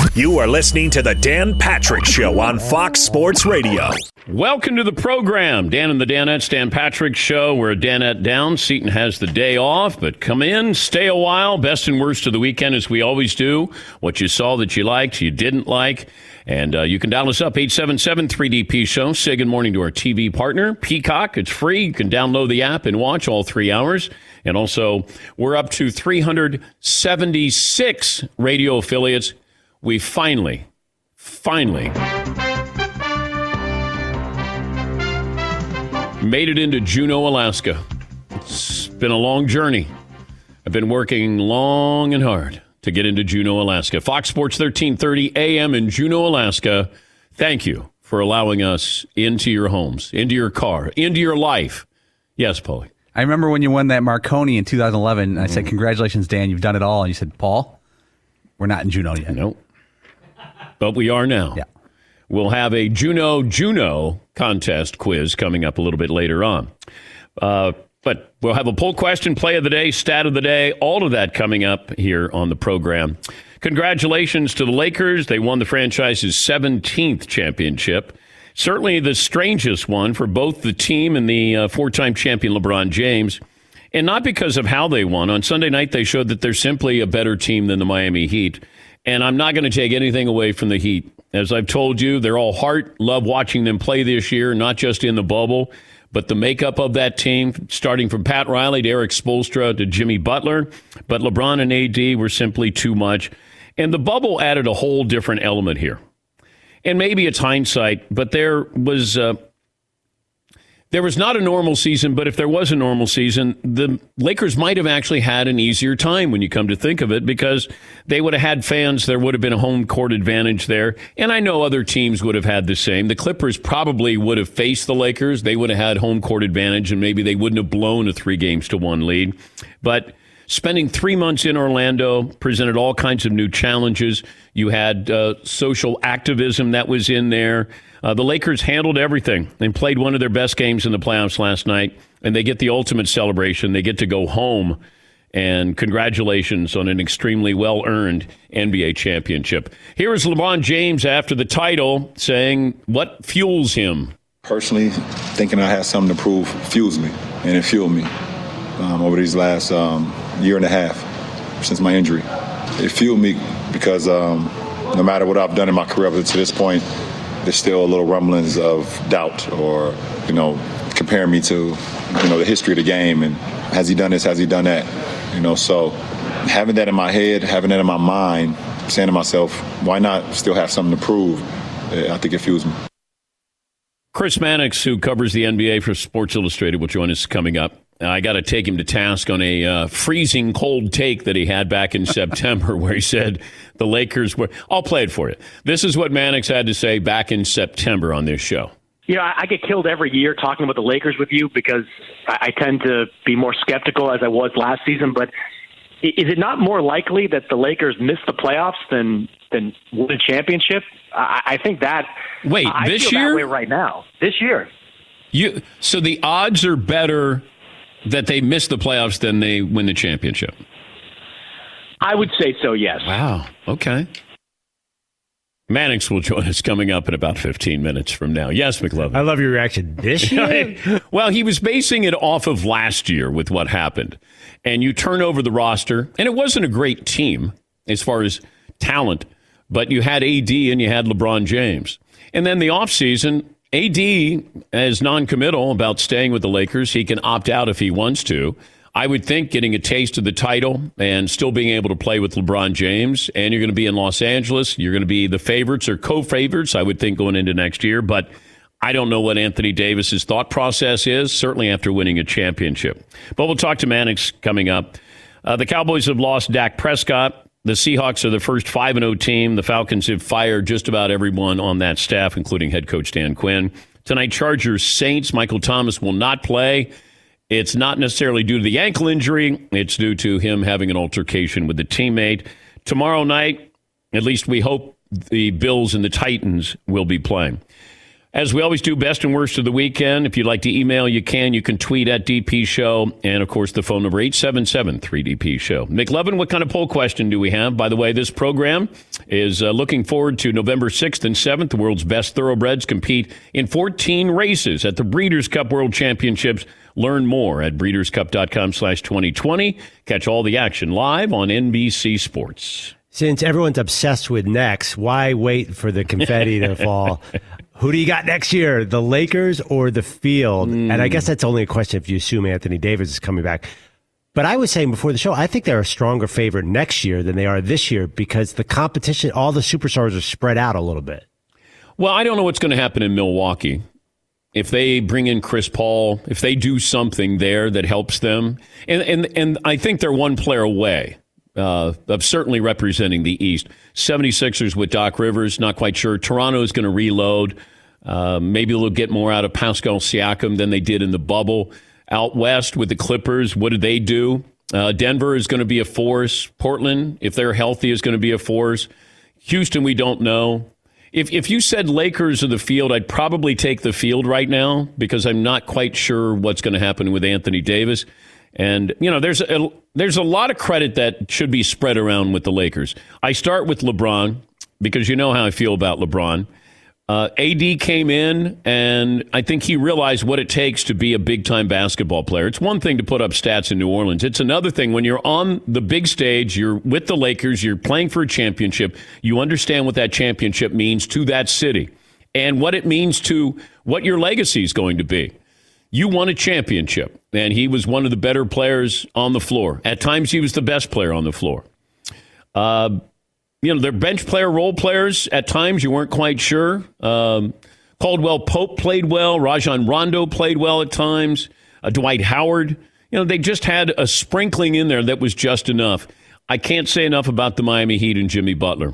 You are listening to the Dan Patrick Show on Fox Sports Radio. Welcome to the program. Dan and the Danettes, Dan Patrick Show. We're a Danette down. Seton has the day off, but come in, stay a while. Best and worst of the weekend, as we always do. What you saw that you liked, you didn't like. And you can dial us up, 877-3DP Show. Say good morning to our TV partner, Peacock. It's free. You can download the app and watch all 3 hours. And also, we're up to 376 radio affiliates. We finally made it into Juneau, Alaska. It's been a long journey. I've been working long and hard to get into Juneau, Alaska. Fox Sports 1330 AM in Juneau, Alaska. Thank you for allowing us into your homes, into your car, into your life. Yes, Paulie. I remember when you won that Marconi in 2011, and I said, congratulations, Dan, you've done it all. And you said, Paul, we're not in Juneau yet. Nope. But we are now. Yeah. We'll have a Juneau contest quiz coming up a little bit later on. But we'll have a poll question, play of the day, stat of the day, all of that coming up here on the program. Congratulations to the Lakers. They won the franchise's 17th championship. Certainly the strangest one for both the team and the four-time champion LeBron James. And not because of how they won. On Sunday night, they showed that they're simply a better team than the Miami Heat. And I'm not going to take anything away from the Heat. As I've told you, they're all heart. Love watching them play this year, not just in the bubble, but the makeup of that team, starting from Pat Riley to Eric Spoelstra to Jimmy Butler. But LeBron and AD were simply too much. And the bubble added a whole different element here. And maybe it's hindsight, but there was not a normal season, but if there was a normal season, the Lakers might have actually had an easier time when you come to think of it, because they would have had fans. There would have been a home court advantage there. And I know other teams would have had the same. The Clippers probably would have faced the Lakers. They would have had home court advantage, and maybe they wouldn't have blown a 3-1 lead. But spending 3 months in Orlando presented all kinds of new challenges. You had social activism that was in there. The Lakers handled everything and played one of their best games in the playoffs last night, and they get the ultimate celebration. They get to go home, and congratulations on an extremely well-earned NBA championship. Here is LeBron James after the title saying what fuels him. Personally, thinking I had something to prove fuels me, and it fueled me over these last year and a half since my injury. It fueled me because no matter what I've done in my career up to this point, there's still a little rumblings of doubt or, comparing me to, the history of the game and has he done this, has he done that, so having that in my head, having that in my mind, saying to myself, why not still have something to prove? I think it fuels me. Chris Mannix, who covers the NBA for Sports Illustrated, will join us coming up. I got to take him to task on a freezing cold take that he had back in September where he said the Lakers were... I'll play it for you. This is what Mannix had to say back in September on this show. I get killed every year talking about the Lakers with you because I tend to be more skeptical as I was last season. But is it not more likely that the Lakers miss the playoffs than win a championship? I think that... Wait, this year? That way right now. This year. So the odds are better that they miss the playoffs than they win the championship? I would say so, yes. Wow. Okay. Mannix will join us coming up in about 15 minutes from now. Yes, McLovin. I love your reaction. This year? Well, he was basing it off of last year with what happened. And you turn over the roster, and it wasn't a great team as far as talent, but you had AD and you had LeBron James. And then the offseason, AD is non-committal about staying with the Lakers. He can opt out if he wants to. I would think getting a taste of the title and still being able to play with LeBron James, and you're going to be in Los Angeles. You're going to be the favorites or co-favorites, I would think, going into next year. But I don't know what Anthony Davis's thought process is, certainly after winning a championship. But we'll talk to Mannix coming up. The Cowboys have lost Dak Prescott. The Seahawks are the first 5-0 team. The Falcons have fired just about everyone on that staff, including head coach Dan Quinn. Tonight, Chargers Saints. Michael Thomas will not play. It's not necessarily due to the ankle injury. It's due to him having an altercation with a teammate. Tomorrow night, at least we hope, the Bills and the Titans will be playing. As we always do, best and worst of the weekend. If you'd like to email, you can. You can tweet at DP Show. And, of course, the phone number, 877-3DP Show. McLovin, what kind of poll question do we have? By the way, this program is looking forward to November 6th and 7th. The world's best thoroughbreds compete in 14 races at the Breeders' Cup World Championships. Learn more at breederscup.com/2020. Catch all the action live on NBC Sports. Since everyone's obsessed with next, why wait for the confetti to fall? Who do you got next year, the Lakers or the field? And I guess that's only a question if you assume Anthony Davis is coming back. But I was saying before the show, I think they're a stronger favorite next year than they are this year because the competition, all the superstars are spread out a little bit. Well, I don't know what's going to happen in Milwaukee. If they bring in Chris Paul, if they do something there that helps them, and I think they're one player away of certainly representing the East. 76ers with Doc Rivers, not quite sure. Toronto is going to reload. Maybe they'll get more out of Pascal Siakam than they did in the bubble. Out west with the Clippers, what did they do? Denver is going to be a force. Portland, if they're healthy, is going to be a force. Houston, we don't know. If you said Lakers or the field, I'd probably take the field right now because I'm not quite sure what's going to happen with Anthony Davis. And, you know, there's a lot of credit that should be spread around with the Lakers. I start with LeBron because you know how I feel about LeBron. AD came in, and I think he realized what it takes to be a big-time basketball player. It's one thing to put up stats in New Orleans. It's another thing when you're on the big stage, you're with the Lakers, you're playing for a championship, you understand what that championship means to that city and what it means to what your legacy is going to be. You won a championship, and he was one of the better players on the floor. At times, he was the best player on the floor. You know, they're bench player, role players. At times, you weren't quite sure. Caldwell Pope played well. Rajon Rondo played well at times. Dwight Howard. You know, they just had a sprinkling in there that was just enough. I can't say enough about the Miami Heat and Jimmy Butler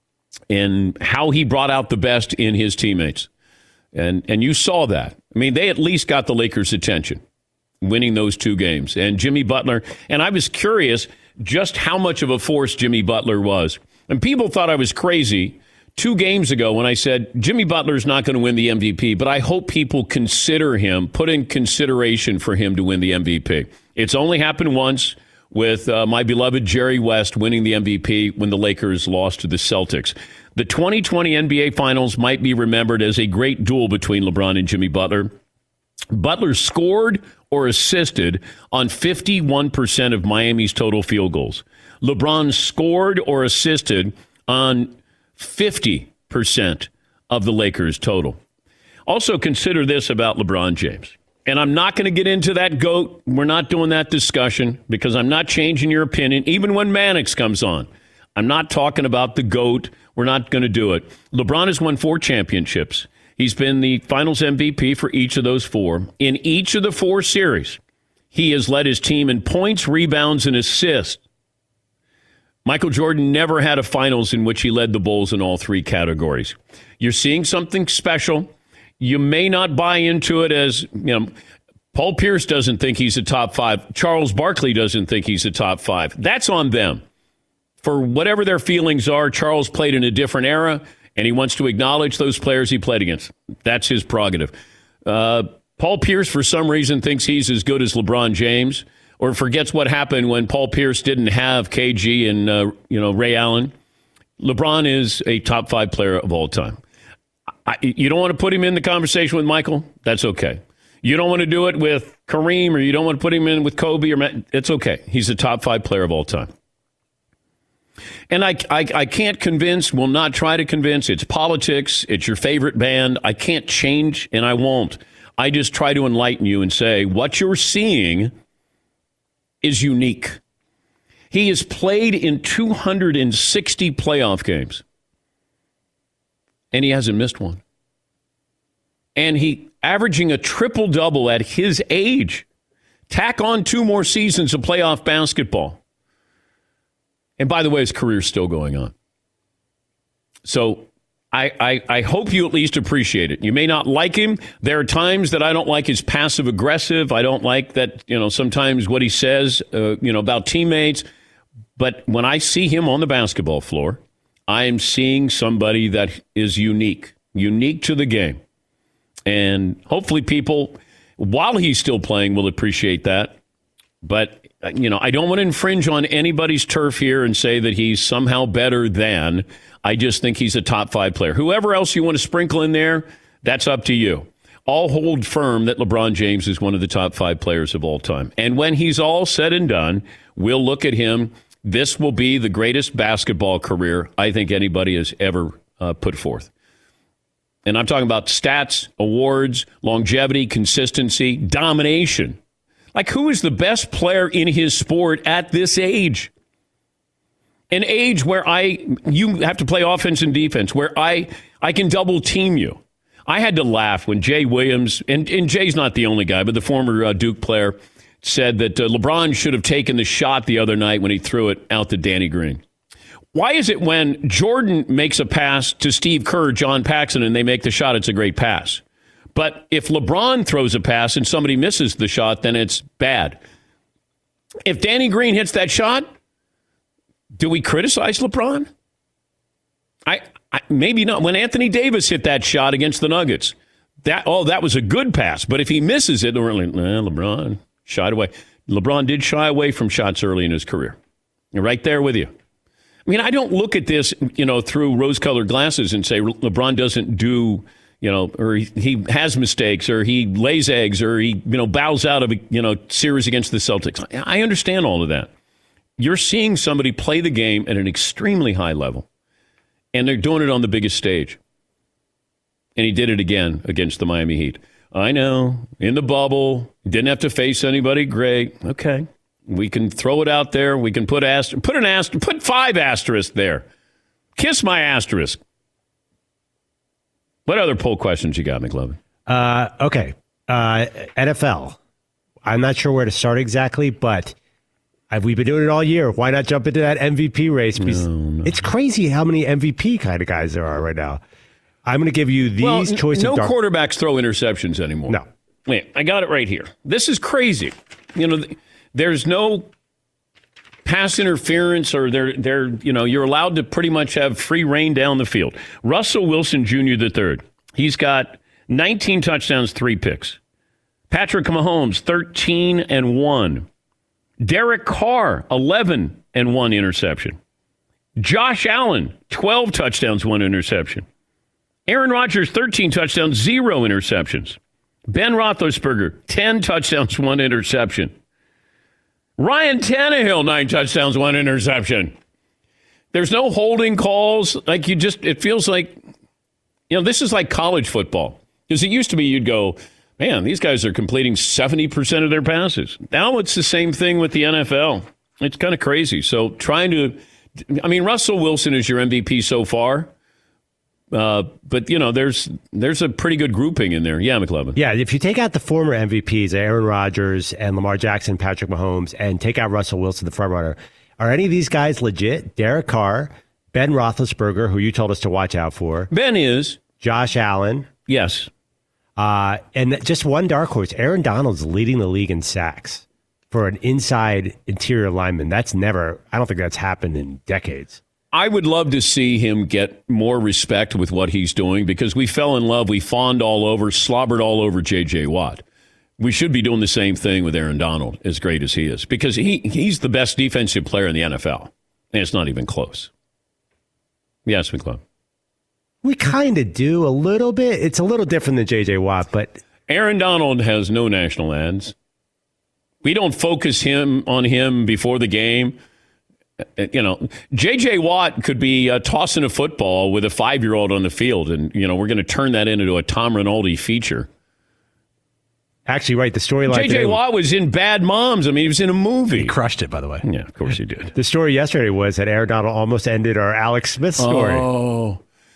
and how he brought out the best in his teammates. And you saw that. I mean, they at least got the Lakers' attention winning those two games. And Jimmy Butler, and I was curious just how much of a force Jimmy Butler was. And people thought I was crazy 2 games ago when I said Jimmy Butler's not going to win the MVP, but I hope people consider him, put in consideration for him to win the MVP. It's only happened once with my beloved Jerry West winning the MVP when the Lakers lost to the Celtics. The 2020 NBA Finals might be remembered as a great duel between LeBron and Jimmy Butler. Butler scored or assisted on 51% of Miami's total field goals. LeBron scored or assisted on 50% of the Lakers' total. Also consider this about LeBron James. And I'm not going to get into that GOAT. We're not doing that discussion because I'm not changing your opinion. Even when Mannix comes on, I'm not talking about the GOAT. We're not going to do it. LeBron has won 4 championships. He's been the Finals MVP for each of those 4. In each of the 4 series, he has led his team in points, rebounds, and assists. Michael Jordan never had a Finals in which he led the Bulls in all 3 categories. You're seeing something special. You may not buy into it as, you know, Paul Pierce doesn't think he's a top 5. Charles Barkley doesn't think he's a top 5. That's on them. For whatever their feelings are, Charles played in a different era, and he wants to acknowledge those players he played against. That's his prerogative. Paul Pierce, for some reason, thinks he's as good as LeBron James, or forgets what happened when Paul Pierce didn't have KG and Ray Allen. LeBron is a top 5 player of all time. You don't want to put him in the conversation with Michael? That's okay. You don't want to do it with Kareem, or you don't want to put him in with Kobe, or Matt? It's okay. He's a top 5 player of all time. And I can't convince, will not try to convince. It's politics. It's your favorite band. I can't change, and I won't. I just try to enlighten you and say what you're seeing is unique. He has played in 260 playoff games, and he hasn't missed one. And he averaging a triple-double at his age. Tack on 2 more seasons of playoff basketball. And by the way, his career's still going on. So I hope you at least appreciate it. You may not like him. There are times that I don't like his passive-aggressive. I don't like that, sometimes what he says, about teammates. But when I see him on the basketball floor, I am seeing somebody that is unique to the game. And hopefully people, while he's still playing, will appreciate that. But I don't want to infringe on anybody's turf here and say that he's somehow better than. I just think he's a top 5 player. Whoever else you want to sprinkle in there, that's up to you. I'll hold firm that LeBron James is one of the top 5 players of all time. And when he's all said and done, we'll look at him. This will be the greatest basketball career I think anybody has ever put forth. And I'm talking about stats, awards, longevity, consistency, domination. Like, who is the best player in his sport at this age? An age where you have to play offense and defense, where I can double team you. I had to laugh when Jay Williams, and Jay's not the only guy, but the former Duke player said that LeBron should have taken the shot the other night when he threw it out to Danny Green. Why is it when Jordan makes a pass to Steve Kerr, John Paxson, and they make the shot, it's a great pass? But if LeBron throws a pass and somebody misses the shot, then it's bad. If Danny Green hits that shot, do we criticize LeBron? I maybe not. When Anthony Davis hit that shot against the Nuggets, that was a good pass. But if he misses it, we're like, LeBron shied away. LeBron did shy away from shots early in his career. You're right there with you. I mean, I don't look at this, through rose-colored glasses and say LeBron doesn't do, or he has mistakes, or he lays eggs, or he, bows out of a, series against the Celtics. I understand all of that. You're seeing somebody play the game at an extremely high level, and they're doing it on the biggest stage. And he did it again against the Miami Heat. I know, in the bubble, didn't have to face anybody great. Okay, we can throw it out there. We can put 5 asterisks there. Kiss my asterisk. What other poll questions you got, McLovin? Okay, NFL. I'm not sure where to start exactly, but we've been doing it all year. Why not jump into that MVP race? No. It's crazy how many MVP kind of guys there are right now. I'm going to give you these choices. No quarterbacks throw interceptions anymore. No. Wait, I got it right here. This is crazy. There's no pass interference, or you're allowed to pretty much have free reign down the field. Russell Wilson Jr. III, he's got 19 touchdowns, 3 picks. Patrick Mahomes, 13-1. Derek Carr, 11-1 interception. Josh Allen, 12 touchdowns, 1 interception. Aaron Rodgers, 13 touchdowns, 0 interceptions. Ben Roethlisberger, 10 touchdowns, 1 interception. Ryan Tannehill, 9 touchdowns, 1 interception. There's no holding calls. It feels like, this is like college football. Because it used to be you'd go, man, these guys are completing 70% of their passes. Now it's the same thing with the NFL. It's kind of crazy. So Russell Wilson is your MVP so far. But there's a pretty good grouping in there. Yeah, McLevin. Yeah, if you take out the former MVPs, Aaron Rodgers and Lamar Jackson, Patrick Mahomes, and take out Russell Wilson, the front runner, are any of these guys legit? Derek Carr, Ben Roethlisberger, who you told us to watch out for. Ben is. Josh Allen. Yes. And just one dark horse, Aaron Donald's leading the league in sacks for an inside interior lineman. I don't think that's happened in decades. I would love to see him get more respect with what he's doing, because we fell in love. We fawned all over, slobbered all over J.J. Watt. We should be doing the same thing with Aaron Donald, as great as he is, because he's the best defensive player in the NFL, and it's not even close. Yes, McClung. We kind of do a little bit. It's a little different than J.J. Watt, but Aaron Donald has no national ads. We don't focus on him before the game. J.J. Watt could be tossing a football with a 5-year-old on the field, and, we're going to turn that into a Tom Rinaldi feature. Actually, right, the storyline. J.J. Watt was in Bad Moms. He was in a movie. He crushed it, by the way. Yeah, of course he did. The story yesterday was that Aaron Donald almost ended our Alex Smith story. Oh.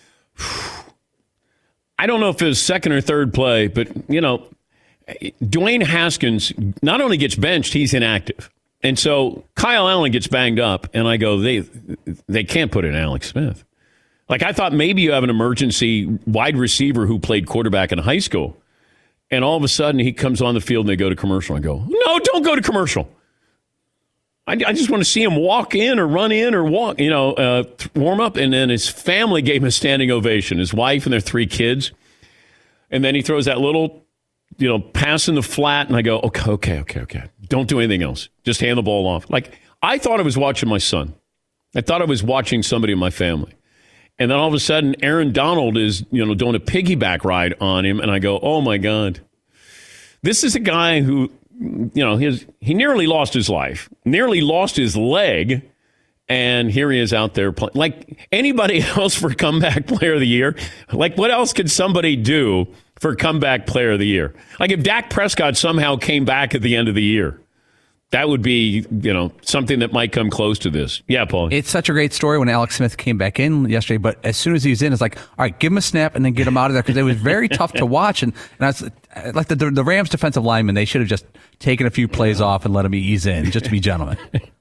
I don't know if it was second or third play, but, Dwayne Haskins not only gets benched, he's inactive. And so Kyle Allen gets banged up, and I go, they can't put in Alex Smith. I thought maybe you have an emergency wide receiver who played quarterback in high school, and all of a sudden he comes on the field and they go to commercial. I go, no, don't go to commercial. I just want to see him walk in or run in or walk, warm up. And then his family gave him a standing ovation, his wife and their 3 kids. And then he throws that little pass in the flat, and I go, okay. Don't do anything else. Just hand the ball off. Like, I thought I was watching my son. I thought I was watching somebody in my family. And then all of a sudden, Aaron Donald is, doing a piggyback ride on him. And I go, oh, my God. This is a guy who, he nearly lost his life, nearly lost his leg. And here he is out there playing. Like anybody else for comeback player of the year. Like, what else could somebody do for comeback player of the year? Like, if Dak Prescott somehow came back at the end of the year, that would be, something that might come close to this. Yeah, Paul. It's such a great story when Alex Smith came back in yesterday, but as soon as he was in, it's like, all right, give him a snap and then get him out of there, because it was very tough to watch. And I was like, the Rams defensive linemen, they should have just taken a few plays off and let him ease in, just to be gentlemen.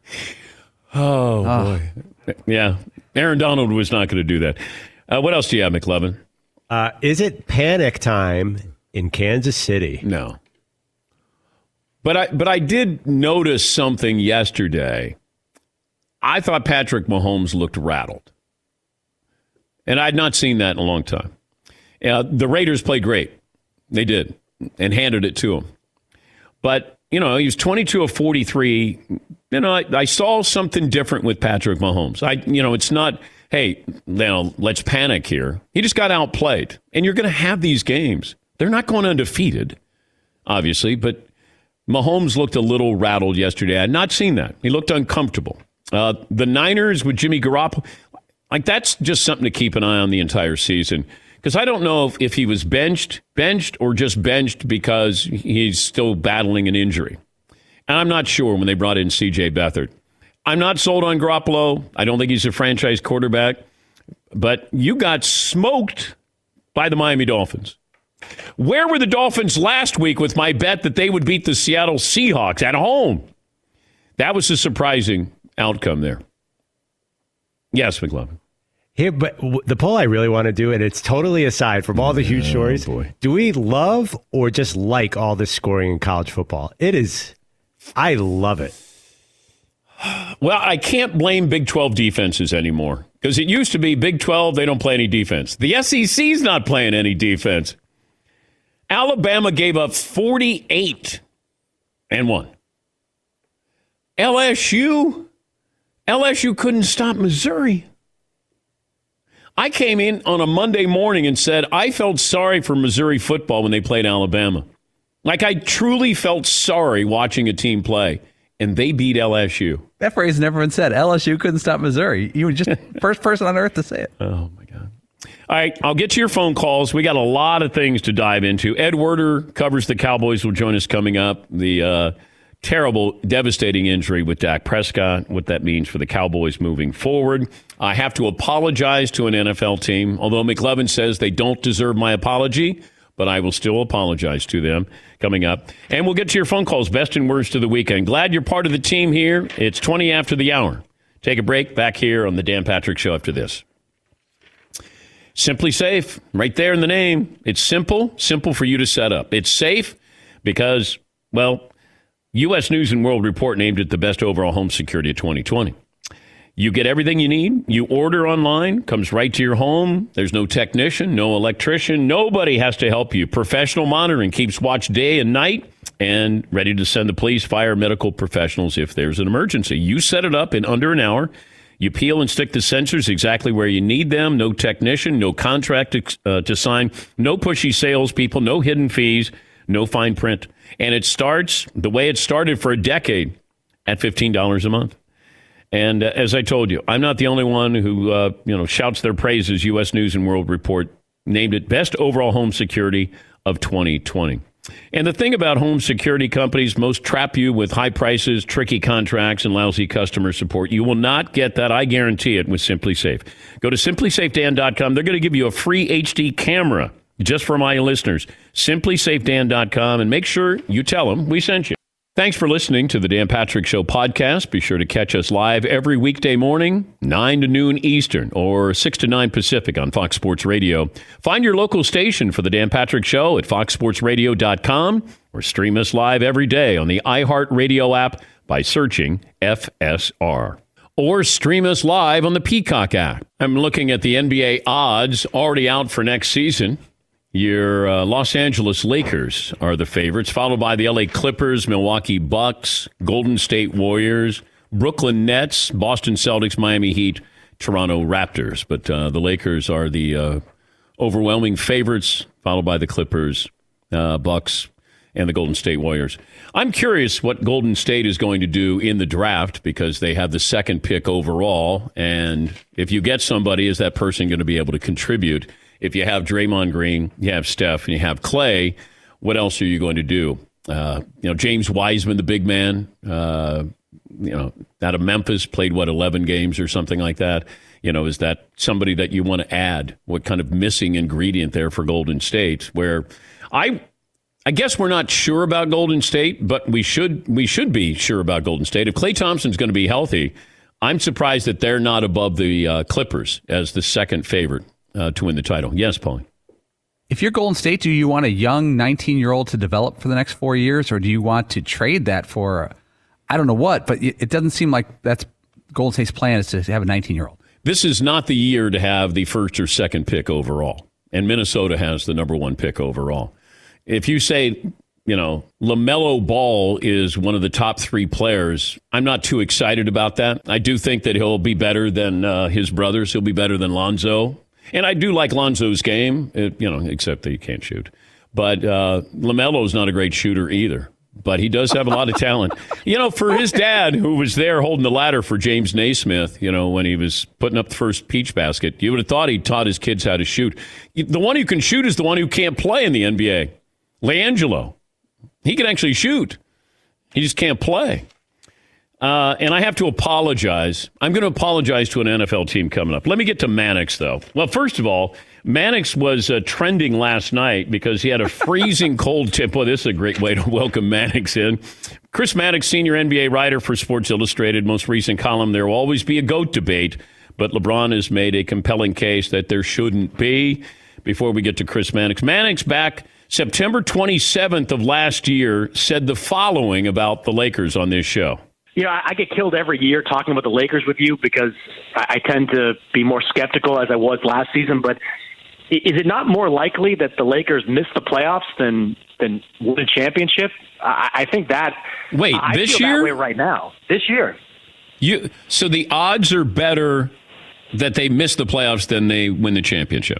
Oh, boy. Yeah. Aaron Donald was not going to do that. What else do you have, McLovin? Is it panic time in Kansas City? No. But I did notice something yesterday. I thought Patrick Mahomes looked rattled. And I'd not seen that in a long time. The Raiders played great. They did. And handed it to him. But, he was 22 of 43. I saw something different with Patrick Mahomes. It's not, hey, let's panic here. He just got outplayed. And you're going to have these games. They're not going undefeated, obviously, but Mahomes looked a little rattled yesterday. I had not seen that. He looked uncomfortable. The Niners with Jimmy Garoppolo, like, that's just something to keep an eye on the entire season. Because I don't know if he was benched, or just benched because he's still battling an injury. And I'm not sure when they brought in C.J. Beathard. I'm not sold on Garoppolo. I don't think he's a franchise quarterback. But you got smoked by the Miami Dolphins. Where were the Dolphins last week with my bet that they would beat the Seattle Seahawks at home? That was a surprising outcome there. Yes, McLovin. Here, but the poll I really want to do, and it's totally aside from all the huge stories. Boy. Do we love or just like all this scoring in college football? It is. I love it. Well, I can't blame Big 12 defenses anymore, because it used to be Big 12, they don't play any defense. The SEC's not playing any defense. Alabama gave up 48 and won. LSU couldn't stop Missouri. I came in on a Monday morning and said I felt sorry for Missouri football when they played Alabama. Like, I truly felt sorry watching a team play, and they beat LSU. That phrase has never been said. LSU couldn't stop Missouri. You were just first person on earth to say it. Oh, my God. All right, I'll get to your phone calls. We got a lot of things to dive into. Ed Werder covers the Cowboys, will join us coming up. The terrible, devastating injury with Dak Prescott, what that means for the Cowboys moving forward. I have to apologize to an NFL team, although McLevin says they don't deserve my apology, but I will still apologize to them coming up. And we'll get to your phone calls, best and worst of the weekend. Glad you're part of the team here. It's 20 after the hour. Take a break, back here on the Dan Patrick Show after this. Simply Safe, right there in the name. It's simple for you to set up. It's safe because, well, U.S. News and World Report named it the best overall home security of 2020. You get everything you need. You order online, comes right to your home. There's no technician, no electrician. Nobody has to help you. Professional monitoring keeps watch day and night and ready to send the police, fire, medical professionals if there's an emergency. You set it up in under an hour. You peel and stick the sensors exactly where you need them. No technician, no contract to sign, no pushy salespeople, no hidden fees, no fine print. And it starts the way it started for a decade at $15 a month. And as I told you, I'm not the only one who shouts their praises. U.S. News and World Report named it best overall home security of 2020. And the thing about home security companies, most trap you with high prices, tricky contracts, and lousy customer support. You will not get that. I guarantee it with Simply Safe. Go to simplysafedan.com. They're going to give you a free HD camera just for my listeners. Simplysafedan.com, and make sure you tell them we sent you. Thanks for listening to the Dan Patrick Show podcast. Be sure to catch us live every weekday morning, 9 to noon Eastern or 6 to 9 Pacific on Fox Sports Radio. Find your local station for the Dan Patrick Show at foxsportsradio.com or stream us live every day on the iHeartRadio app by searching FSR. Or stream us live on the Peacock app. I'm looking at the NBA odds already out for next season. Your Los Angeles Lakers are the favorites, followed by the LA Clippers, Milwaukee Bucks, Golden State Warriors, Brooklyn Nets, Boston Celtics, Miami Heat, Toronto Raptors. But the Lakers are the overwhelming favorites, followed by the Clippers, Bucks, and the Golden State Warriors. I'm curious what Golden State is going to do in the draft because they have the second pick overall. And if you get somebody, is that person going to be able to contribute? If you have Draymond Green, you have Steph, and you have Clay, what else are you going to do? James Wiseman, the big man, out of Memphis, played, 11 games or something like that. Is that somebody that you want to add? What kind of missing ingredient there for Golden State? Where I guess we're not sure about Golden State, but we should be sure about Golden State. If Klay Thompson's going to be healthy, I'm surprised that they're not above the Clippers as the second favorite to win the title. Yes, Paulie. If you're Golden State, do you want a young 19-year-old to develop for the next 4 years, or do you want to trade that for, I don't know what, but it doesn't seem like that's Golden State's plan is to have a 19-year-old. This is not the year to have the first or second pick overall, and Minnesota has the number one pick overall. If you say, LaMelo Ball is one of the top three players, I'm not too excited about that. I do think that he'll be better than his brothers. He'll be better than Lonzo. And I do like Lonzo's game, except that he can't shoot. But LaMelo's not a great shooter either. But he does have a lot of talent. For his dad, who was there holding the ladder for James Naismith, when he was putting up the first peach basket, you would have thought he taught his kids how to shoot. The one who can shoot is the one who can't play in the NBA. LiAngelo. He can actually shoot. He just can't play. And I have to apologize. I'm going to apologize to an NFL team coming up. Let me get to Mannix, though. Well, first of all, Mannix was trending last night because he had a freezing cold tip. Well, this is a great way to welcome Mannix in. Chris Mannix, senior NBA writer for Sports Illustrated, most recent column, there will always be a GOAT debate, but LeBron has made a compelling case that there shouldn't be. Before we get to Chris Mannix, Mannix back September 27th of last year said the following about the Lakers on this show. I get killed every year talking about the Lakers with you because I tend to be more skeptical as I was last season. But is it not more likely that the Lakers miss the playoffs than win a championship? I think that. Wait, I this feel year? that way right now. This year. So the odds are better that they miss the playoffs than they win the championship?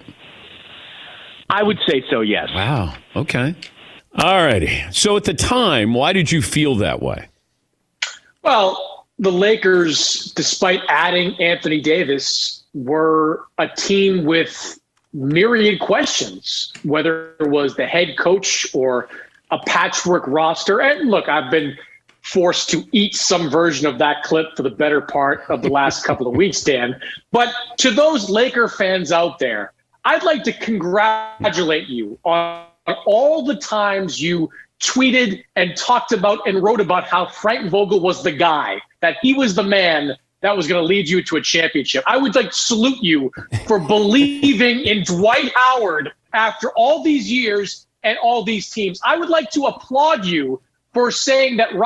I would say so, yes. Wow. Okay. All righty. So at the time, why did you feel that way? Well, the Lakers, despite adding Anthony Davis, were a team with myriad questions, whether it was the head coach or a patchwork roster. And look, I've been forced to eat some version of that clip for the better part of the last couple of weeks, Dan. But to those Laker fans out there, I'd like to congratulate you on all the times you tweeted and talked about and wrote about how Frank Vogel was the guy, that he was the man that was going to lead you to a championship. I would like to salute you for believing in Dwight Howard after all these years and all these teams. I would like to applaud you for saying that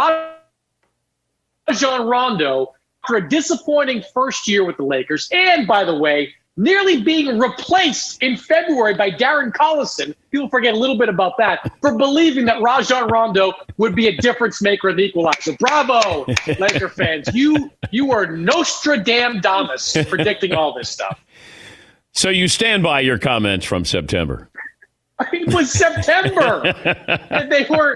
Rajon Rondo, after a disappointing first year with the Lakers, and by the way, nearly being replaced in February by Darren Collison. People forget a little bit about that, for believing that Rajon Rondo would be a difference maker and the equalizer. Bravo, Laker fans. You are Nostradamus predicting all this stuff. So you stand by your comments from September. It was September. And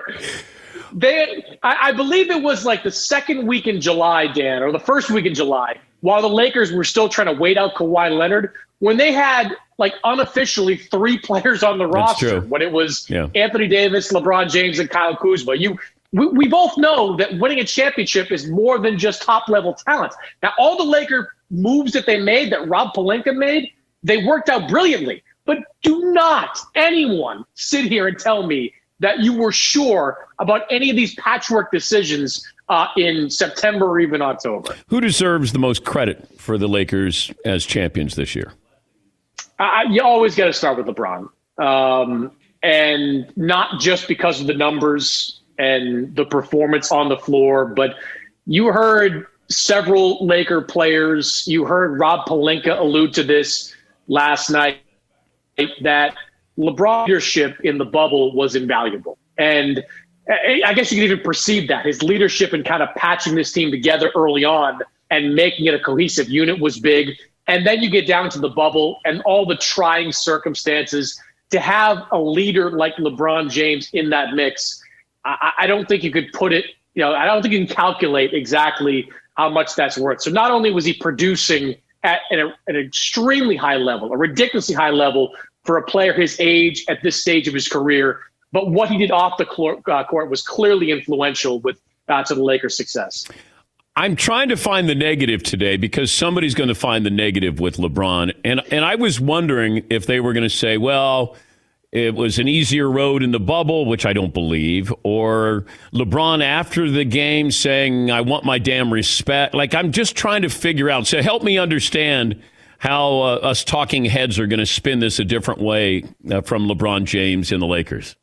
I believe it was like the second week in July, Dan, or the first week in July, while the Lakers were still trying to wait out Kawhi Leonard, when they had like unofficially 3 players on the roster, when it was Anthony Davis, LeBron James, and Kyle Kuzma. We both know that winning a championship is more than just top-level talent. Now, all the Laker moves that they made, that Rob Pelinka made, they worked out brilliantly. But do not anyone sit here and tell me that you were sure about any of these patchwork decisions in September or even October. Who deserves the most credit for the Lakers as champions this year? You always got to start with LeBron. And not just because of the numbers and the performance on the floor, but you heard several Laker players, you heard Rob Pelinka allude to this last night, that LeBron's leadership in the bubble was invaluable. And I guess you could even perceive that. His leadership in kind of patching this team together early on and making it a cohesive unit was big. And then you get down to the bubble and all the trying circumstances. To have a leader like LeBron James in that mix, I don't think you could put it, I don't think you can calculate exactly how much that's worth. So not only was he producing at an extremely high level, a ridiculously high level for a player his age at this stage of his career, but what he did off the court was clearly influential to the Lakers' success. I'm trying to find the negative today because somebody's going to find the negative with LeBron. And I was wondering if they were going to say, well, it was an easier road in the bubble, which I don't believe, or LeBron after the game saying, I want my damn respect. Like, I'm just trying to figure out. So help me understand how us talking heads are going to spin this a different way from LeBron James and the Lakers.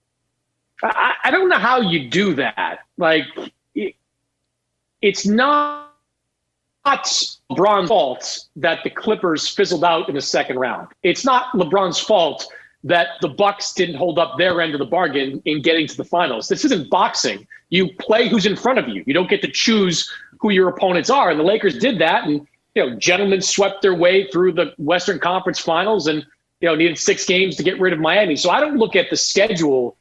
I don't know how you do that. Like, it's not LeBron's fault that the Clippers fizzled out in the second round. It's not LeBron's fault that the Bucks didn't hold up their end of the bargain in getting to the finals. This isn't boxing. You play who's in front of you. You don't get to choose who your opponents are. And the Lakers did that. And, gentlemen swept their way through the Western Conference Finals and, needed 6 games to get rid of Miami. So I don't look at the schedule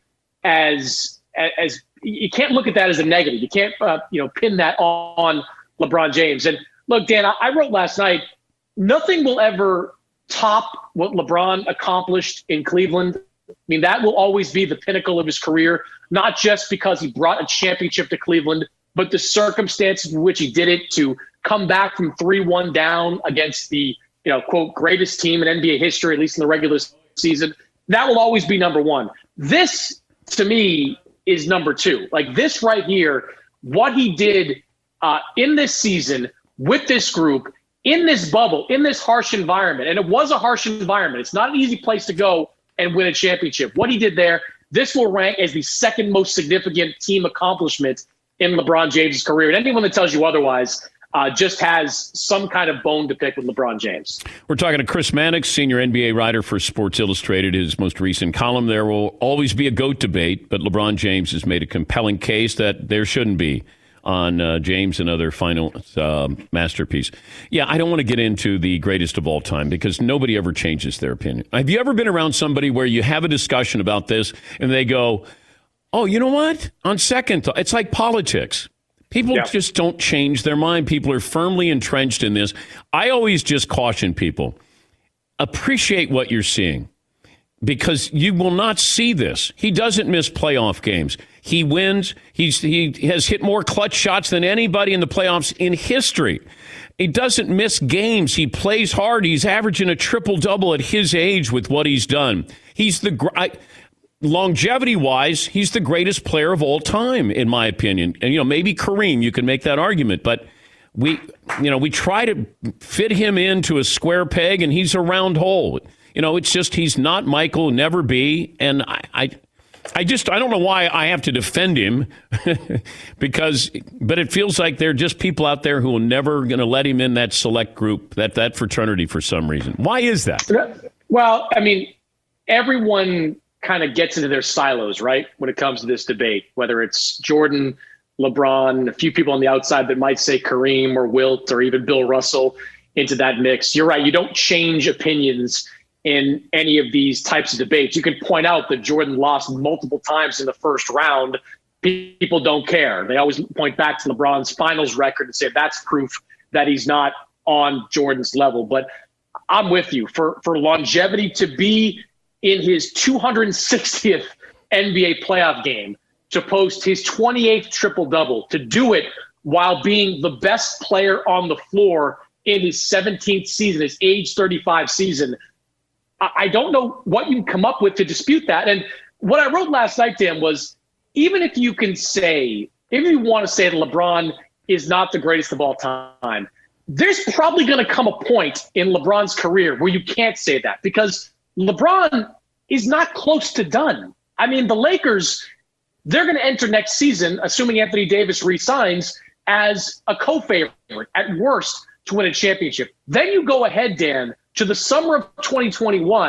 as you can't look at that as a negative. You can't, pin that on LeBron James. And look, Dan, I wrote last night, nothing will ever top what LeBron accomplished in Cleveland. I mean, that will always be the pinnacle of his career, not just because he brought a championship to Cleveland, but the circumstances in which he did it, to come back from 3-1 down against the, quote, greatest team in NBA history, at least in the regular season. That will always be number one. This, to me, is number two. Like, this right here, what he did in this season with this group, in this bubble, in this harsh environment, and it was a harsh environment. It's not an easy place to go and win a championship. What he did there, this will rank as the second most significant team accomplishment in LeBron James' career. And anyone that tells you otherwise just has some kind of bone to pick with LeBron James. We're talking to Chris Mannix, senior NBA writer for Sports Illustrated. His most recent column, there will always be a GOAT debate, but LeBron James has made a compelling case that there shouldn't be on James and other final masterpiece. Yeah, I don't want to get into the greatest of all time because nobody ever changes their opinion. Have you ever been around somebody where you have a discussion about this and they go, oh, you know what? On second thought, it's like politics. People just don't change their mind. People are firmly entrenched in this. I always just caution people, appreciate what you're seeing because you will not see this. He doesn't miss playoff games. He wins. He has hit more clutch shots than anybody in the playoffs in history. He doesn't miss games. He plays hard. He's averaging a triple-double at his age with what he's done. He's longevity-wise, he's the greatest player of all time, in my opinion. And, maybe Kareem, you can make that argument. But we try to fit him into a square peg, and he's a round hole. It's just he's not Michael, never be. And I don't know why I have to defend him but it feels like there are just people out there who are never going to let him in that select group, that fraternity for some reason. Why is that? Well, I mean, everyone kind of gets into their silos, right? When it comes to this debate, whether it's Jordan, LeBron, a few people on the outside that might say Kareem or Wilt or even Bill Russell into that mix. You're right. You don't change opinions in any of these types of debates. You can point out that Jordan lost multiple times in the first round. People don't care. They always point back to LeBron's finals record and say that's proof that he's not on Jordan's level. But I'm with you. For longevity to be in his 260th NBA playoff game, to post his 28th triple-double, to do it while being the best player on the floor in his 17th season, his age 35 season, I don't know what you can come up with to dispute that. And what I wrote last night, Dan, was even if you want to say that LeBron is not the greatest of all time, there's probably going to come a point in LeBron's career where you can't say that because LeBron is not close to done. I mean, the Lakers, they're going to enter next season, assuming Anthony Davis re-signs, as a co-favorite at worst to win a championship. Then you go ahead, Dan, to the summer of 2021,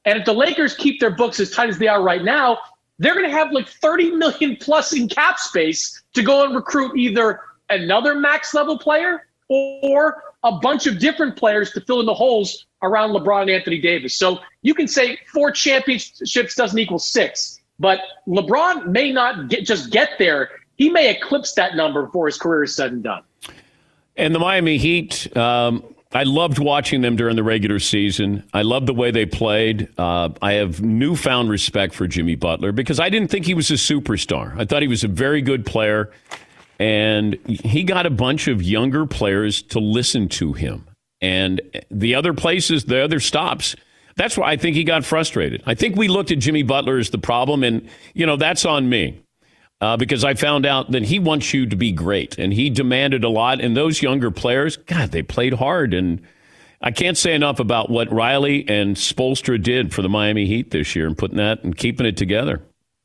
And if the Lakers keep their books as tight as they are right now, they're going to have like $30 million plus in cap space to go and recruit either another max level player or a bunch of different players to fill in the holes around LeBron and Anthony Davis. So you can say 4 championships doesn't equal 6, but LeBron may not just get there. He may eclipse that number before his career is said and done. And the Miami Heat, I loved watching them during the regular season. I loved the way they played. I have newfound respect for Jimmy Butler because I didn't think he was a superstar. I thought he was a very good player, and he got a bunch of younger players to listen to him. And the other places, the other stops, that's why I think he got frustrated. I think we looked at Jimmy Butler as the problem, and, that's on me. Because I found out that he wants you to be great, and he demanded a lot. And those younger players, God, they played hard. And I can't say enough about what Riley and Spoelstra did for the Miami Heat this year and putting that and keeping it together.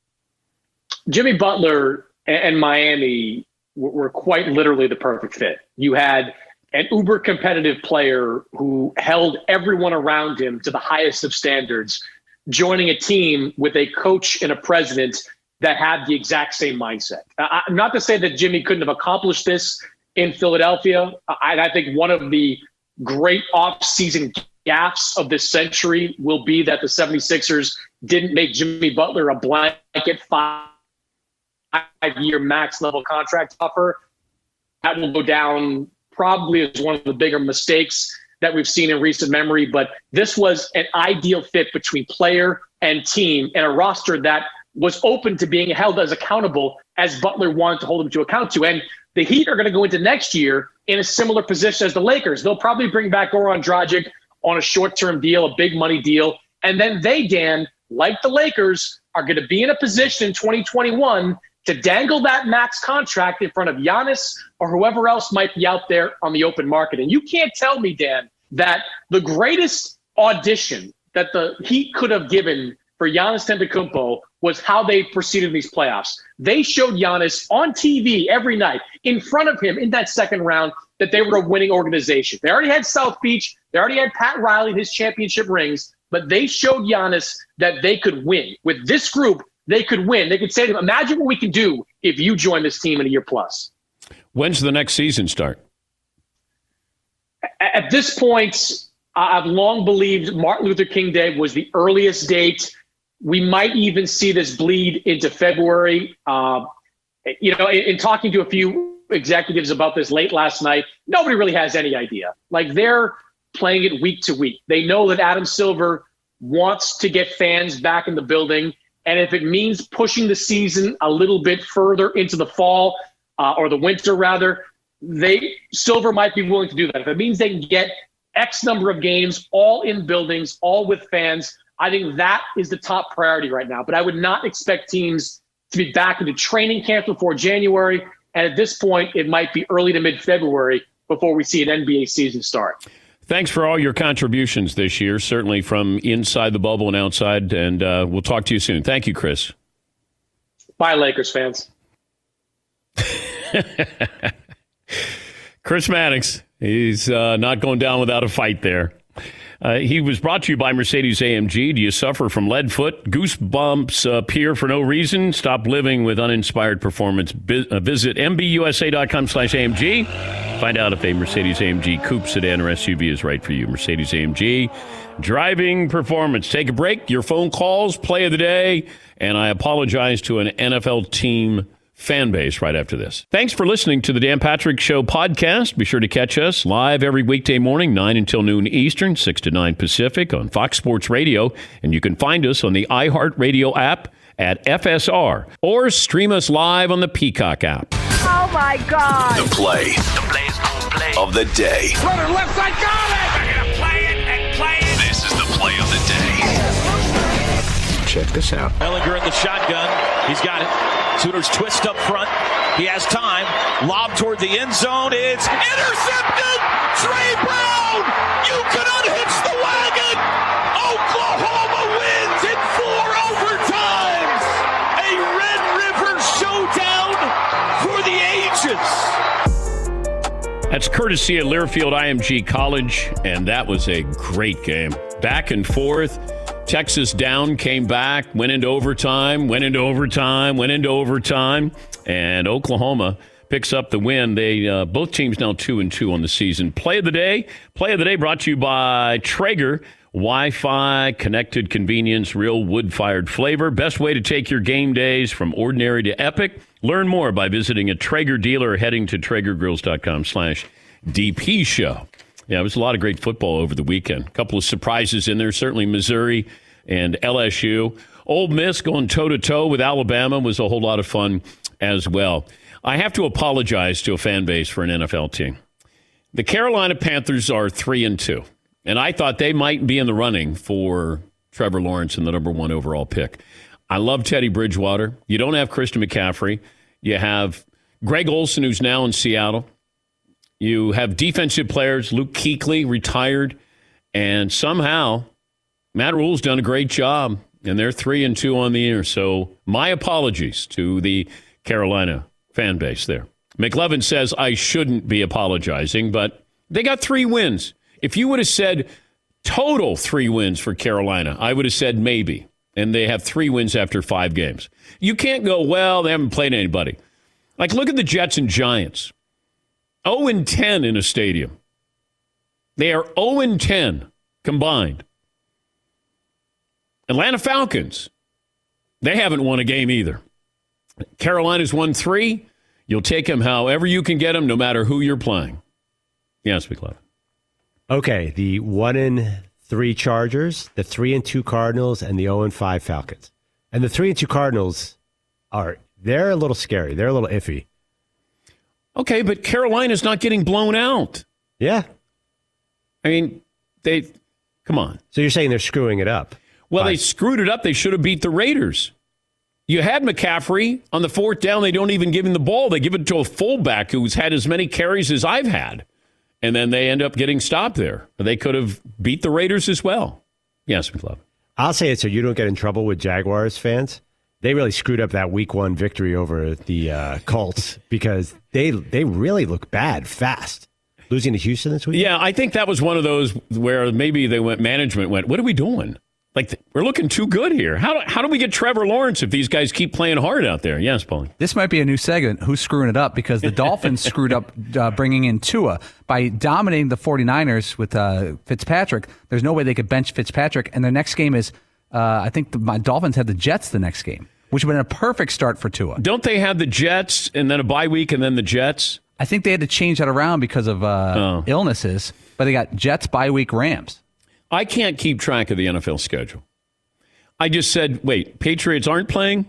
Jimmy Butler and Miami were quite literally the perfect fit. You had an uber competitive player who held everyone around him to the highest of standards, joining a team with a coach and a president that had the exact same mindset. Not to say that Jimmy couldn't have accomplished this in Philadelphia. I think one of the great off-season gaffes of this century will be that the 76ers didn't make Jimmy Butler a blanket 5-year max level contract offer. That will go down probably as one of the bigger mistakes that we've seen in recent memory. But this was an ideal fit between player and team and a roster that was open to being held as accountable as Butler wanted to hold him to account to. And the Heat are going to go into next year in a similar position as the Lakers. They'll probably bring back Goran Dragic on a short-term deal, a big money deal. And then they, Dan, like the Lakers, are going to be in a position in 2021 to dangle that max contract in front of Giannis or whoever else might be out there on the open market. And you can't tell me, Dan, that the greatest audition that the Heat could have given for Giannis Antetokounmpo was how they proceeded in these playoffs. They showed Giannis on TV every night in front of him in that second round that they were a winning organization. They already had South Beach. They already had Pat Riley and his championship rings, but they showed Giannis that they could win. With this group, they could win. They could say to him, imagine what we can do if you join this team in a year plus. When's the next season start? At this point, I've long believed Martin Luther King Day was the earliest date. We might even see this bleed into February. In talking to a few executives about this late last night, nobody really has any idea. Like, they're playing it week to week. They know that Adam Silver wants to get fans back in the building. And if it means pushing the season a little bit further into the fall or the winter, rather, Silver might be willing to do that. If it means they can get X number of games, all in buildings, all with fans, I think that is the top priority right now. But I would not expect teams to be back into training camp before January. And at this point, it might be early to mid-February before we see an NBA season start. Thanks for all your contributions this year, certainly from inside the bubble and outside. And we'll talk to you soon. Thank you, Chris. Bye, Lakers fans. Chris Mannix, he's not going down without a fight there. He was brought to you by Mercedes-AMG. Do you suffer from lead foot? Goosebumps appear for no reason? Stop living with uninspired performance. Visit MBUSA.com/AMG. Find out if a Mercedes-AMG coupe, sedan, or SUV is right for you. Mercedes-AMG. Driving performance. Take a break. Your phone calls, play of the day. And I apologize to an NFL team fan base right after this. Thanks for listening to the Dan Patrick Show podcast. Be sure to catch us live every weekday morning, 9 until noon Eastern, 6 to 9 Pacific on Fox Sports Radio. And you can find us on the iHeartRadio app at FSR or stream us live on the Peacock app. Oh, my God. The play of the day. Runner left side, got it! They're going to play it and play it. This is the play of the day. Check this out. Ellinger in the shotgun. He's got it. Sooners twist up front. He has time. Lob toward the end zone. It's intercepted. Trey Brown. You can unhitch the wagon. Oklahoma wins in 4 overtime. A Red River showdown for the ages. That's courtesy of Learfield IMG College, and that was a great game. Back and forth. Texas down, came back, went into overtime, and Oklahoma picks up the win. They both teams now 2-2 on the season. Play of the day brought to you by Traeger. Wi-Fi, connected convenience, real wood-fired flavor. Best way to take your game days from ordinary to epic. Learn more by visiting a Traeger dealer or heading to TraegerGrills.com/DP show. Yeah, it was a lot of great football over the weekend. A couple of surprises in there, certainly Missouri and LSU. Ole Miss going toe-to-toe with Alabama was a whole lot of fun as well. I have to apologize to a fan base for an NFL team. The Carolina Panthers are 3-2. And I thought they might be in the running for Trevor Lawrence in the number 1 overall pick. I love Teddy Bridgewater. You don't have Christian McCaffrey. You have Greg Olsen, who's now in Seattle. You have defensive players. Luke Kuechly retired. And somehow, Matt Rule's done a great job. And they're 3-2 on the year. So my apologies to the Carolina fan base there. McLevin says I shouldn't be apologizing, but they got 3 wins. If you would have said total 3 wins for Carolina, I would have said maybe. And they have 3 wins after 5 games. You can't go, well, they haven't played anybody. Like, look at the Jets and Giants. 0-10 in a stadium. They are 0-10 combined. Atlanta Falcons, they haven't won a game either. Carolina's won 3. You'll take them however you can get them, no matter who you're playing. Yes, McLevin. Okay, the 1-3 Chargers, the 3-2 Cardinals, and the 0-5 Falcons. And the 3-2 Cardinals they're a little scary. They're a little iffy. Okay, but Carolina's not getting blown out. Yeah. I mean, come on. So you're saying they're screwing it up? Well, they screwed it up. They should have beat the Raiders. You had McCaffrey on the 4th down. They don't even give him the ball. They give it to a fullback who's had as many carries as I've had. And then they end up getting stopped there. They could have beat the Raiders as well. Yes, McLevin. I'll say it so you don't get in trouble with Jaguars fans. They really screwed up that week 1 victory over the Colts because they really look bad fast. Losing to Houston this week? Yeah, I think that was one of those where maybe management went, what are we doing? Like, we're looking too good here. How do we get Trevor Lawrence if these guys keep playing hard out there? Yes, Paulie. This might be a new segment, Who's Screwing It Up, because the Dolphins screwed up bringing in Tua. By dominating the 49ers with Fitzpatrick, there's no way they could bench Fitzpatrick. And their next game is, I think my Dolphins have the Jets the next game, which would have been a perfect start for Tua. Don't they have the Jets and then a bye week and then the Jets? I think they had to change that around because of illnesses, but they got Jets, bye week, Rams. I can't keep track of the NFL schedule. I just said, wait, Patriots aren't playing?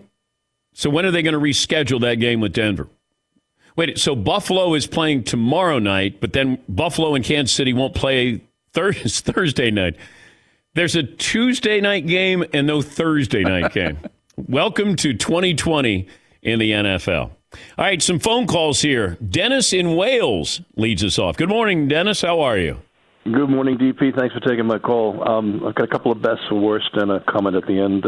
So when are they going to reschedule that game with Denver? Wait, so Buffalo is playing tomorrow night, but then Buffalo and Kansas City won't play Thursday night. There's a Tuesday night game and no Thursday night game. Welcome to 2020 in the NFL. All right, some phone calls here. Dennis in Wales leads us off. Good morning, Dennis. How are you? Good morning, DP. Thanks for taking my call. I've got a couple of bests or worst and a comment at the end.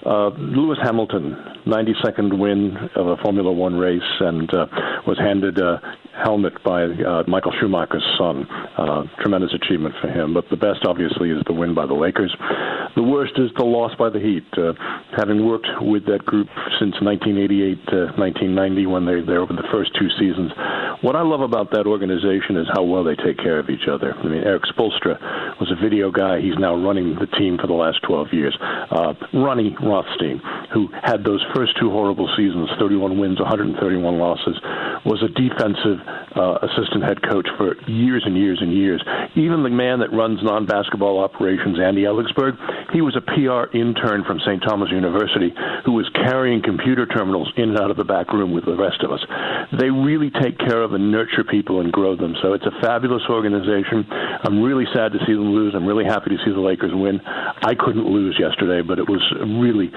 Lewis Hamilton, 92nd win of a Formula One race, and was handed a helmet by Michael Schumacher's son. Tremendous achievement for him. But the best, obviously, is the win by the Lakers. The worst is the loss by the Heat. Having worked with that group since 1988 to 1990 when they were over the first 2 seasons, what I love about that organization is how well they take care of each other. I mean, Eric Spoelstra was a video guy. He's now running the team for the last 12 years. Ronnie Rothstein, who had those first 2 horrible seasons, 31 wins, 131 losses, was a defensive assistant head coach for years and years and years. Even the man that runs non-basketball operations, Andy Ellingsberg, he was a PR intern from St. Thomas University who was carrying computer terminals in and out of the back room with the rest of us. They really take care of and nurture people and grow them. So it's a fabulous organization. I'm really sad to see them lose. I'm really happy to see the Lakers win. I couldn't lose yesterday, but it was really,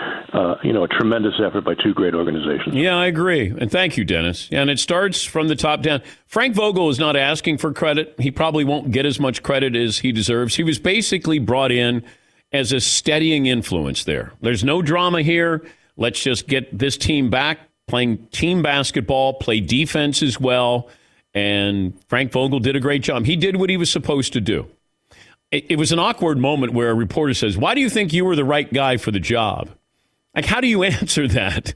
a tremendous effort by 2 great organizations. Yeah, I agree. And thank you, Dennis. And it starts from the top down. Frank Vogel is not asking for credit. He probably won't get as much credit as he deserves. He was basically brought in as a steadying influence there. There's no drama here. Let's just get this team back playing team basketball, play defense as well. And Frank Vogel did a great job. He did what he was supposed to do. it was an awkward moment where a reporter says, "Why do you think you were the right guy for the job?" Like, how do you answer that?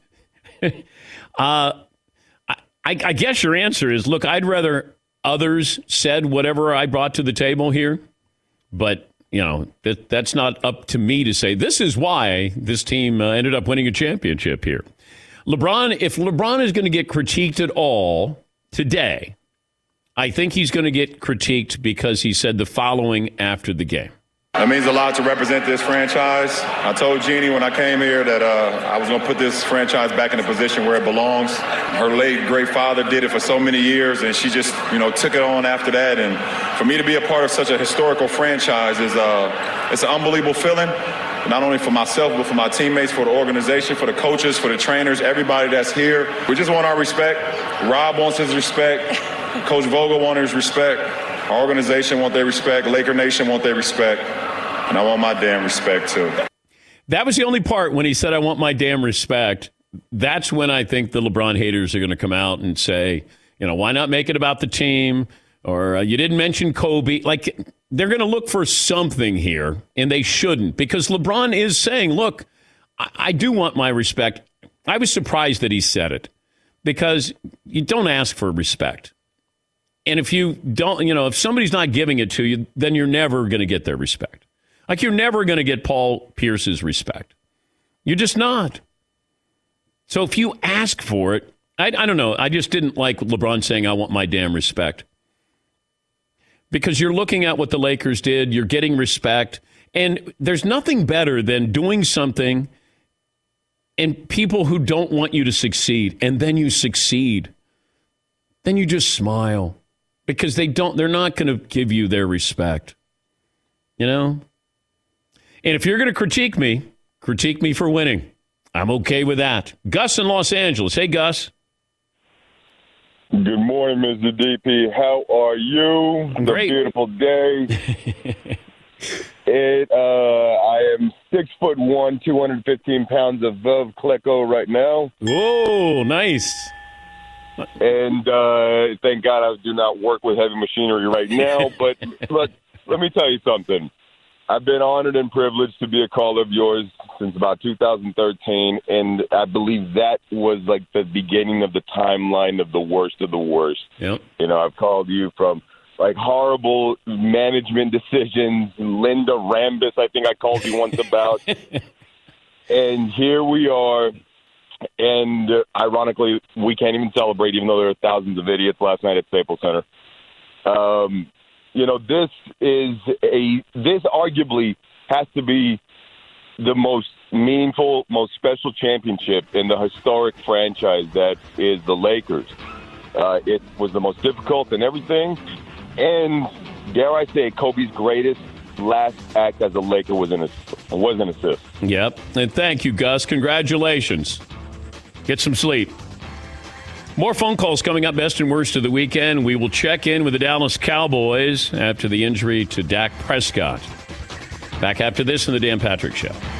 I guess your answer is, look, I'd rather others said whatever I brought to the table here. But, that's not up to me to say this is why this team ended up winning a championship here. If LeBron is going to get critiqued at all today, I think he's going to get critiqued because he said the following after the game. It means a lot to represent this franchise. I told Jeannie when I came here that I was going to put this franchise back in a position where it belongs. Her late great father did it for so many years, and she just, took it on after that. And for me to be a part of such a historical franchise is it's an unbelievable feeling, not only for myself, but for my teammates, for the organization, for the coaches, for the trainers, everybody that's here. We just want our respect. Rob wants his respect. Coach Vogel wants his respect. Our organization want their respect. Laker Nation want their respect. And I want my damn respect, too. That was the only part when he said, I want my damn respect. That's when I think the LeBron haters are going to come out and say, why not make it about the team? Or you didn't mention Kobe. Like, they're going to look for something here, and they shouldn't. Because LeBron is saying, look, I do want my respect. I was surprised that he said it. Because you don't ask for respect. And if you don't, if somebody's not giving it to you, then you're never going to get their respect. Like, you're never going to get Paul Pierce's respect. You're just not. So if you ask for it, I don't know. I just didn't like LeBron saying, I want my damn respect. Because you're looking at what the Lakers did. You're getting respect. And there's nothing better than doing something and people who don't want you to succeed. And then you succeed. Then you just smile. Because they're not going to give you their respect. And if you're going to critique me for winning. I'm okay with that. Gus in Los Angeles. Hey, Gus. Good morning, Mr. DP. How are you? I'm great. Beautiful day. I am 6'1", 215 pounds of Veuve Clicquot right now. Whoa, nice. And thank God I do not work with heavy machinery right now. But let me tell you something. I've been honored and privileged to be a caller of yours since about 2013, and I believe that was like the beginning of the timeline of the worst of the worst. Yep. I've called you from like horrible management decisions, Linda Rambis, I think I called you once about. And here we are, and ironically, we can't even celebrate, even though there are thousands of idiots last night at Staples Center. This arguably has to be the most meaningful, most special championship in the historic franchise that is the Lakers. It was the most difficult and everything. And dare I say, Kobe's greatest last act as a Laker was an assist. Yep. And thank you, Gus. Congratulations. Get some sleep. More phone calls coming up, best and worst of the weekend. We will check in with the Dallas Cowboys after the injury to Dak Prescott. Back after this in the Dan Patrick Show.